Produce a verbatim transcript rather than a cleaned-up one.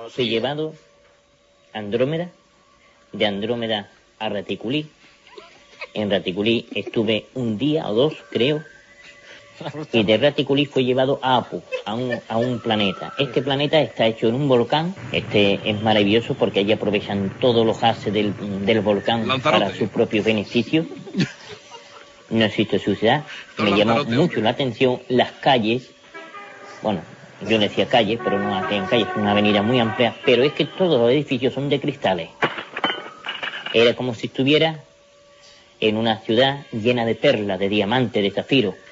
fui llevado a Andrómeda, de Andrómeda a Raticulí. En Raticulí estuve un día o dos, creo, y de Raticulí fue llevado a Apu, a un, a un planeta. Este planeta está hecho en un volcán. Este es maravilloso porque allí aprovechan todos los gases del, del volcán Lanzarote. para sus propios beneficios. No existe suciedad. Me llamó mucho la atención las calles. Bueno, yo decía calles, pero no aquí en calles, es una avenida muy amplia, pero es que todos los edificios son de cristales. Era como si estuviera en una ciudad llena de perlas, de diamantes, de zafiros.